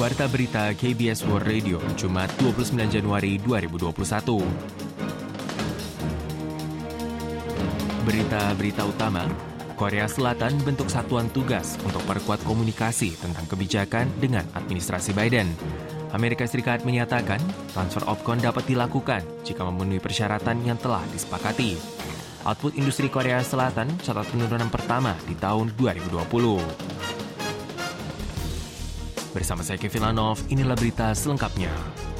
Warta Berita KBS World Radio, Jumat 29 Januari 2021. Berita-berita utama, Korea Selatan bentuk satuan tugas untuk perkuat komunikasi tentang kebijakan dengan administrasi Biden. Amerika Serikat menyatakan transfer OPCON dapat dilakukan jika memenuhi persyaratan yang telah disepakati. Output industri Korea Selatan catat penurunan pertama di tahun 2020. Bersama saya Kevin Lanov, inilah berita selengkapnya.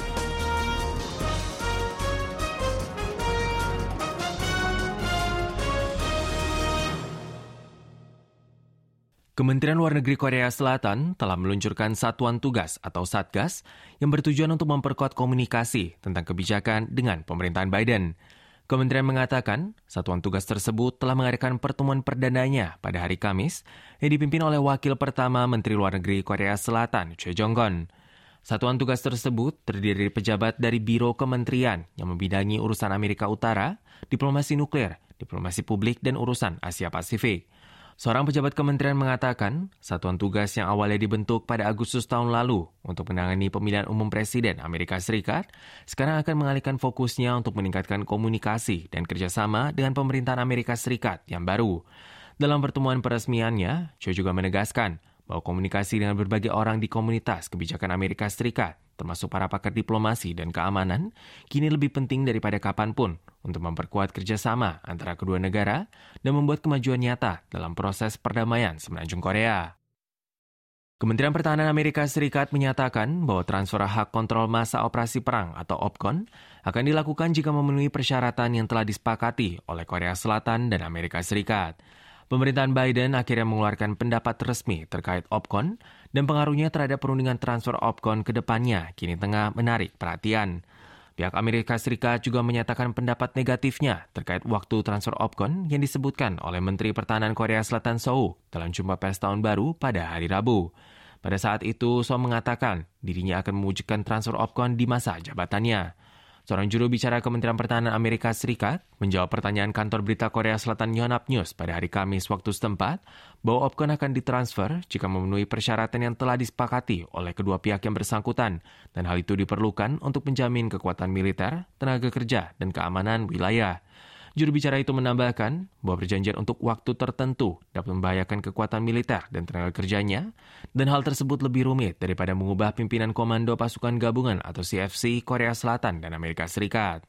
Kementerian Luar Negeri Korea Selatan telah meluncurkan satuan tugas atau Satgas yang bertujuan untuk memperkuat komunikasi tentang kebijakan dengan pemerintahan Biden. Kementerian mengatakan, satuan tugas tersebut telah mengadakan pertemuan perdananya pada hari Kamis yang dipimpin oleh Wakil Pertama Menteri Luar Negeri Korea Selatan, Choi Jong-gon. Satuan tugas tersebut terdiri dari pejabat dari Biro Kementerian yang membidangi urusan Amerika Utara, diplomasi nuklir, diplomasi publik, dan urusan Asia Pasifik. Seorang pejabat kementerian mengatakan, satuan tugas yang awalnya dibentuk pada Agustus tahun lalu untuk menangani pemilihan umum Presiden Amerika Serikat, sekarang akan mengalihkan fokusnya untuk meningkatkan komunikasi dan kerjasama dengan pemerintahan Amerika Serikat yang baru. Dalam pertemuan peresmiannya, Choi juga menegaskan bahwa komunikasi dengan berbagai orang di komunitas kebijakan Amerika Serikat, termasuk para pakar diplomasi dan keamanan, kini lebih penting daripada kapanpun untuk memperkuat kerjasama antara kedua negara dan membuat kemajuan nyata dalam proses perdamaian semenanjung Korea. Kementerian Pertahanan Amerika Serikat menyatakan bahwa transfer hak kontrol massa operasi perang atau OPCON akan dilakukan jika memenuhi persyaratan yang telah disepakati oleh Korea Selatan dan Amerika Serikat. Pemerintahan Biden akhirnya mengeluarkan pendapat resmi terkait OPCON dan pengaruhnya terhadap perundingan transfer OPCON ke depannya kini tengah menarik perhatian. Pihak Amerika Serikat juga menyatakan pendapat negatifnya terkait waktu transfer OPCON yang disebutkan oleh Menteri Pertahanan Korea Selatan Soh dalam jumpa pers tahun baru pada hari Rabu. Pada saat itu, Soh mengatakan dirinya akan mewujudkan transfer OPCON di masa jabatannya. Seorang juru bicara Kementerian Pertahanan Amerika Serikat menjawab pertanyaan kantor berita Korea Selatan Yonhap News pada hari Kamis waktu setempat bahwa OPCON akan ditransfer jika memenuhi persyaratan yang telah disepakati oleh kedua pihak yang bersangkutan dan hal itu diperlukan untuk menjamin kekuatan militer, tenaga kerja, dan keamanan wilayah. Juru bicara itu menambahkan bahwa perjanjian untuk waktu tertentu dapat membahayakan kekuatan militer dan tenaga kerjanya, dan hal tersebut lebih rumit daripada mengubah pimpinan Komando Pasukan Gabungan atau CFC Korea Selatan dan Amerika Serikat.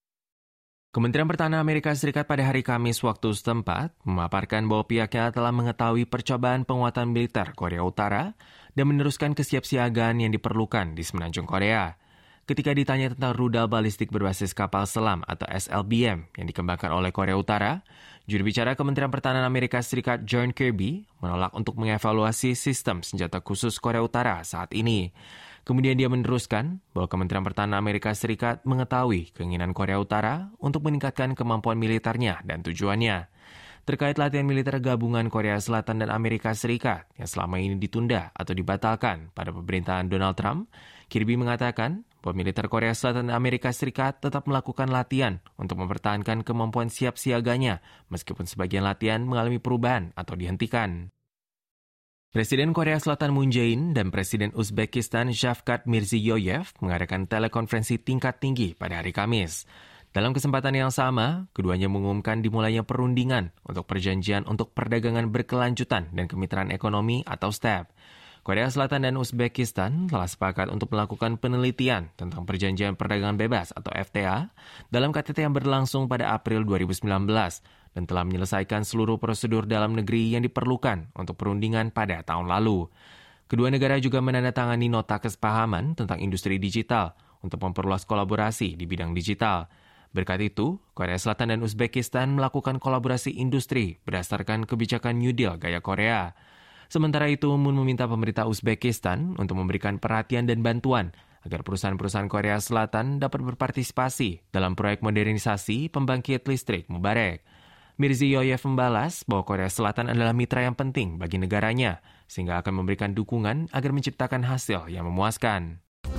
Kementerian Pertahanan Amerika Serikat pada hari Kamis waktu setempat memaparkan bahwa pihaknya telah mengetahui percobaan penguatan militer Korea Utara dan meneruskan kesiapsiagaan yang diperlukan di semenanjung Korea. Ketika ditanya tentang rudal balistik berbasis kapal selam atau SLBM yang dikembangkan oleh Korea Utara, juru bicara Kementerian Pertahanan Amerika Serikat John Kirby menolak untuk mengevaluasi sistem senjata khusus Korea Utara saat ini. Kemudian dia meneruskan bahwa Kementerian Pertahanan Amerika Serikat mengetahui keinginan Korea Utara untuk meningkatkan kemampuan militernya dan tujuannya. Terkait latihan militer gabungan Korea Selatan dan Amerika Serikat yang selama ini ditunda atau dibatalkan pada pemerintahan Donald Trump, Kirby mengatakan bahwa militer Korea Selatan dan Amerika Serikat tetap melakukan latihan untuk mempertahankan kemampuan siap siaganya meskipun sebagian latihan mengalami perubahan atau dihentikan. Presiden Korea Selatan Moon Jae-in dan Presiden Uzbekistan Shavkat Mirziyoyev mengadakan telekonferensi tingkat tinggi pada hari Kamis. Dalam kesempatan yang sama, keduanya mengumumkan dimulainya perundingan untuk perjanjian untuk perdagangan berkelanjutan dan kemitraan ekonomi atau STEP. Korea Selatan dan Uzbekistan telah sepakat untuk melakukan penelitian tentang perjanjian perdagangan bebas atau FTA dalam KTT yang berlangsung pada April 2019 dan telah menyelesaikan seluruh prosedur dalam negeri yang diperlukan untuk perundingan pada tahun lalu. Kedua negara juga menandatangani nota kesepahaman tentang industri digital untuk memperluas kolaborasi di bidang digital. Berkat itu, Korea Selatan dan Uzbekistan melakukan kolaborasi industri berdasarkan kebijakan New Deal gaya Korea. Sementara itu, Moon meminta pemerintah Uzbekistan untuk memberikan perhatian dan bantuan agar perusahaan-perusahaan Korea Selatan dapat berpartisipasi dalam proyek modernisasi pembangkit listrik Mubarak. Mirziyoyev membalas bahwa Korea Selatan adalah mitra yang penting bagi negaranya, sehingga akan memberikan dukungan agar menciptakan hasil yang memuaskan.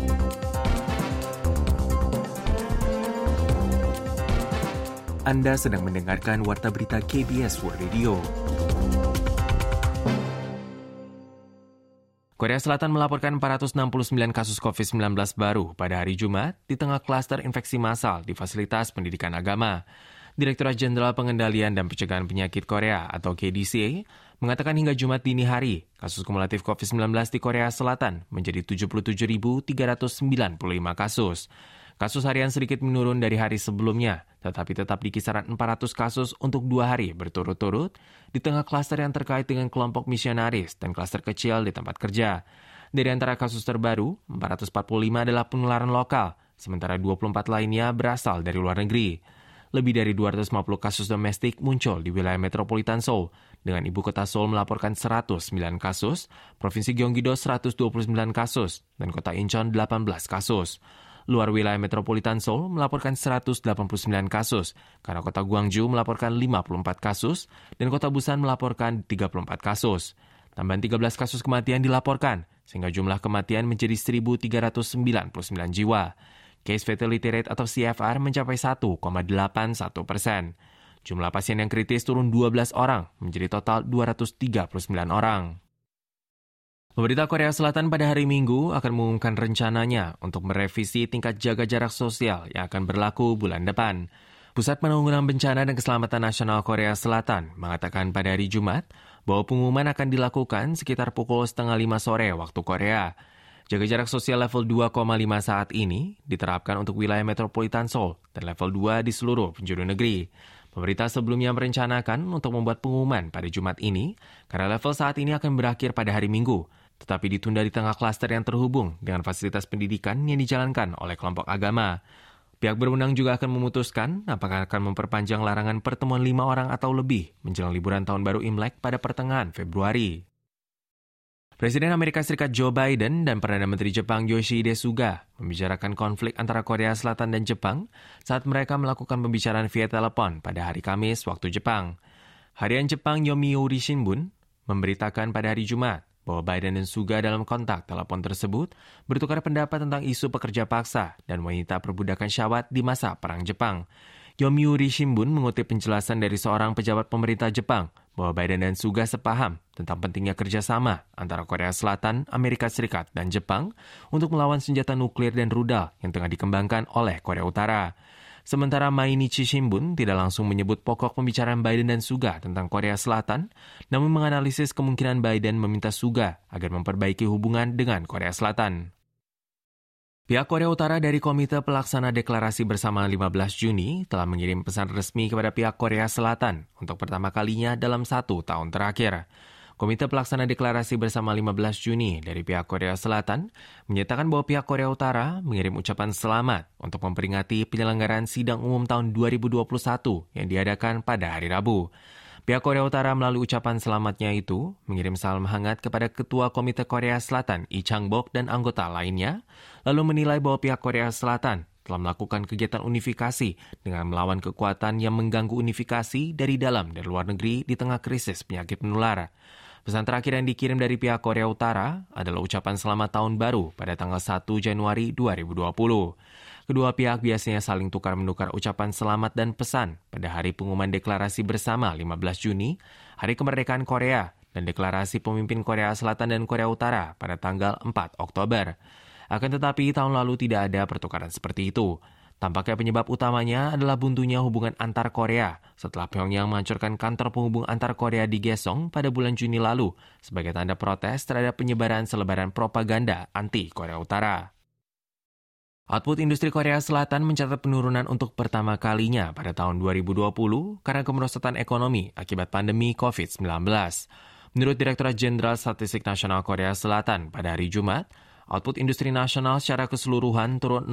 Anda sedang mendengarkan Warta Berita KBS World Radio. Korea Selatan melaporkan 469 kasus COVID-19 baru pada hari Jumat di tengah klaster infeksi massal di fasilitas pendidikan agama. Direktorat Jenderal Pengendalian dan Pencegahan Penyakit Korea atau KDCA mengatakan hingga Jumat dini hari, kasus kumulatif COVID-19 di Korea Selatan menjadi 77.395 kasus. Kasus harian sedikit menurun dari hari sebelumnya, tetapi tetap di kisaran 400 kasus untuk 2 hari berturut-turut di tengah klaster yang terkait dengan kelompok misionaris dan klaster kecil di tempat kerja. Dari antara kasus terbaru, 445 adalah penularan lokal, sementara 24 lainnya berasal dari luar negeri. Lebih dari 250 kasus domestik muncul di wilayah metropolitan Seoul, dengan ibu kota Seoul melaporkan 109 kasus, Provinsi Gyeonggi-do 129 kasus, dan kota Incheon 18 kasus. Luar wilayah metropolitan Seoul melaporkan 189 kasus, karena kota Gwangju melaporkan 54 kasus, dan kota Busan melaporkan 34 kasus. Tambahan 13 kasus kematian dilaporkan, sehingga jumlah kematian menjadi 1.399 jiwa. Case fatality rate atau CFR mencapai 1,81%. Jumlah pasien yang kritis turun 12 orang, menjadi total 239 orang. Pemerintah Korea Selatan pada hari Minggu akan mengumumkan rencananya untuk merevisi tingkat jaga jarak sosial yang akan berlaku bulan depan. Pusat Penanggulangan Bencana dan Keselamatan Nasional Korea Selatan mengatakan pada hari Jumat bahwa pengumuman akan dilakukan sekitar pukul 4:30 sore waktu Korea. Jaga jarak sosial level 2,5 saat ini diterapkan untuk wilayah metropolitan Seoul dan level 2 di seluruh penjuru negeri. Pemerintah sebelumnya merencanakan untuk membuat pengumuman pada Jumat ini karena level saat ini akan berakhir pada hari Minggu, tetapi ditunda di tengah klaster yang terhubung dengan fasilitas pendidikan yang dijalankan oleh kelompok agama. Pihak berwenang juga akan memutuskan apakah akan memperpanjang larangan pertemuan 5 orang atau lebih menjelang liburan Tahun Baru Imlek pada pertengahan Februari. Presiden Amerika Serikat Joe Biden dan Perdana Menteri Jepang Yoshihide Suga membicarakan konflik antara Korea Selatan dan Jepang saat mereka melakukan pembicaraan via telepon pada hari Kamis waktu Jepang. Harian Jepang Yomiuri Shimbun memberitakan pada hari Jumat bahwa Biden dan Suga dalam kontak telepon tersebut bertukar pendapat tentang isu pekerja paksa dan wanita perbudakan syawat di masa Perang Jepang. Yomiuri Shimbun mengutip penjelasan dari seorang pejabat pemerintah Jepang bahwa Biden dan Suga sepaham tentang pentingnya kerjasama antara Korea Selatan, Amerika Serikat, dan Jepang untuk melawan senjata nuklir dan rudal yang tengah dikembangkan oleh Korea Utara. Sementara Mainichi Shimbun tidak langsung menyebut pokok pembicaraan Biden dan Suga tentang Korea Selatan, namun menganalisis kemungkinan Biden meminta Suga agar memperbaiki hubungan dengan Korea Selatan. Pihak Korea Utara dari Komite Pelaksana Deklarasi Bersama 15 Juni telah mengirim pesan resmi kepada pihak Korea Selatan untuk pertama kalinya dalam 1 tahun terakhir. Komite Pelaksana Deklarasi Bersama 15 Juni dari pihak Korea Selatan menyatakan bahwa pihak Korea Utara mengirim ucapan selamat untuk memperingati penyelenggaraan sidang umum tahun 2021 yang diadakan pada hari Rabu. Pihak Korea Utara melalui ucapan selamatnya itu mengirim salam hangat kepada Ketua Komite Korea Selatan Lee Chang-bok dan anggota lainnya, lalu menilai bahwa pihak Korea Selatan telah melakukan kegiatan unifikasi dengan melawan kekuatan yang mengganggu unifikasi dari dalam dan luar negeri di tengah krisis penyakit menular. Pesan terakhir yang dikirim dari pihak Korea Utara adalah ucapan selamat tahun baru pada tanggal 1 Januari 2020. Kedua pihak biasanya saling tukar-menukar ucapan selamat dan pesan pada hari pengumuman deklarasi bersama 15 Juni, Hari Kemerdekaan Korea, dan deklarasi pemimpin Korea Selatan dan Korea Utara pada tanggal 4 Oktober. Akan tetapi tahun lalu tidak ada pertukaran seperti itu. Tampaknya penyebab utamanya adalah buntunya hubungan antar Korea setelah Pyongyang menghancurkan kantor penghubung antar Korea di Gaesong pada bulan Juni lalu sebagai tanda protes terhadap penyebaran selebaran propaganda anti Korea Utara. Output industri Korea Selatan mencatat penurunan untuk pertama kalinya pada tahun 2020 karena kemerosotan ekonomi akibat pandemi COVID-19. Menurut Direktorat Jenderal Statistik Nasional Korea Selatan pada hari Jumat, output industri nasional secara keseluruhan turun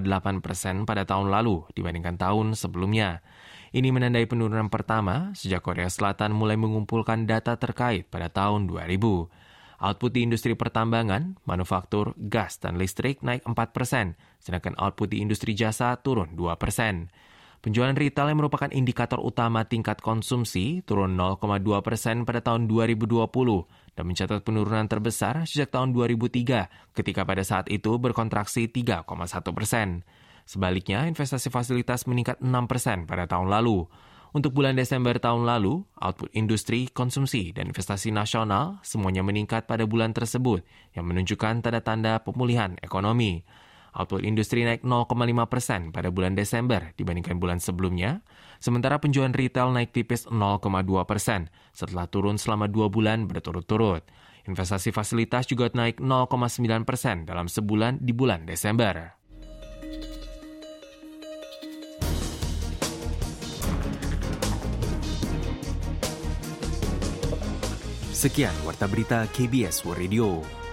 0,8% pada tahun lalu dibandingkan tahun sebelumnya. Ini menandai penurunan pertama sejak Korea Selatan mulai mengumpulkan data terkait pada tahun 2000. Output di industri pertambangan, manufaktur, gas, dan listrik naik 4%, sedangkan output di industri jasa turun 2%. Penjualan retail yang merupakan indikator utama tingkat konsumsi turun 0,2% pada tahun 2020 dan mencatat penurunan terbesar sejak tahun 2003 ketika pada saat itu berkontraksi 3,1%. Sebaliknya, investasi fasilitas meningkat 6% pada tahun lalu. Untuk bulan Desember tahun lalu, output industri, konsumsi, dan investasi nasional semuanya meningkat pada bulan tersebut yang menunjukkan tanda-tanda pemulihan ekonomi. Output industri naik 0,5% pada bulan Desember dibandingkan bulan sebelumnya, sementara penjualan retail naik tipis 0,2% setelah turun selama 2 bulan berturut-turut. Investasi fasilitas juga naik 0,9% dalam sebulan di bulan Desember. Sekian Warta Berita KBS World Radio.